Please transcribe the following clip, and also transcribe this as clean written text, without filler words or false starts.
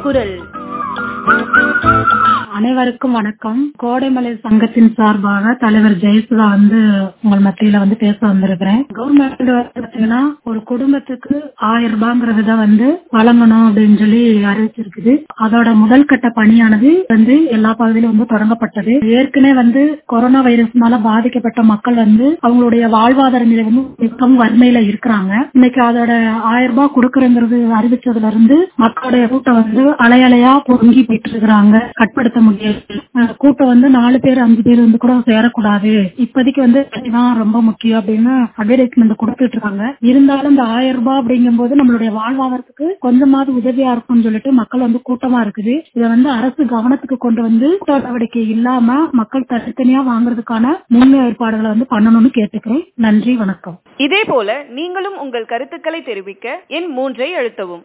குரல். அனைவருக்கும் வணக்கம். கோடைமலை சங்கத்தின் சார்பாக தலைவர் ஜெயசுதா உங்கள் மத்தியில பேச வந்திருக்கிறேன். கவர்மெண்ட் பாத்தீங்கன்னா ஒரு குடும்பத்துக்கு 1000 ரூபாங்கிறத வழங்கணும் அப்படின்னு சொல்லி அறிவிச்சிருக்குது. அதோட முதல் கட்ட பணியானது எல்லா பகுதியிலும் தொடங்கப்பட்டது. ஏற்கனவே கொரோனா வைரஸ்னால பாதிக்கப்பட்ட மக்கள் அவங்களுடைய வாழ்வாதார நிலை மிகவும் வறுமையில இருக்கிறாங்க. இன்னைக்கு அதோட 1000 ரூபாய் கொடுக்கறங்கிறது அறிவிச்சதுல இருந்து மக்களுடைய கூட்டம் அலையலையா பொங்கி போயிட்டு இருக்கிறாங்க. கட்டுப்படுத்த முடியாது. கூட்டம் 4 பேர் 5 பேர் கூட சேரக்கூடாது. இப்போதைக்கு தான் ரொம்ப முக்கியம் அப்படின்னு அட்வர்டைஸ்மெண்ட் கொடுத்துட்டு இருக்காங்க. இருந்தாலும் இந்த 1000 ரூபாய் அப்படிங்கும் போது நம்மளுடைய வாழ்வாதாரத்துக்கு கொஞ்சமாவது உதவியா இருக்கும்னு சொல்லிட்டு மக்கள் கூட்டமா இருக்குது. இதை அரசு கவனத்துக்கு கொண்டு நடவடிக்கை இல்லாம மக்கள் தனித்தனியா வாங்குறதுக்கான முன்னேற்பாடுகளை பண்ணணும்னு கேட்டுக்கிறேன். நன்றி, வணக்கம். இதே போல நீங்களும் உங்கள் கருத்துக்களை தெரிவிக்க எண் 3 அழுத்தவும்.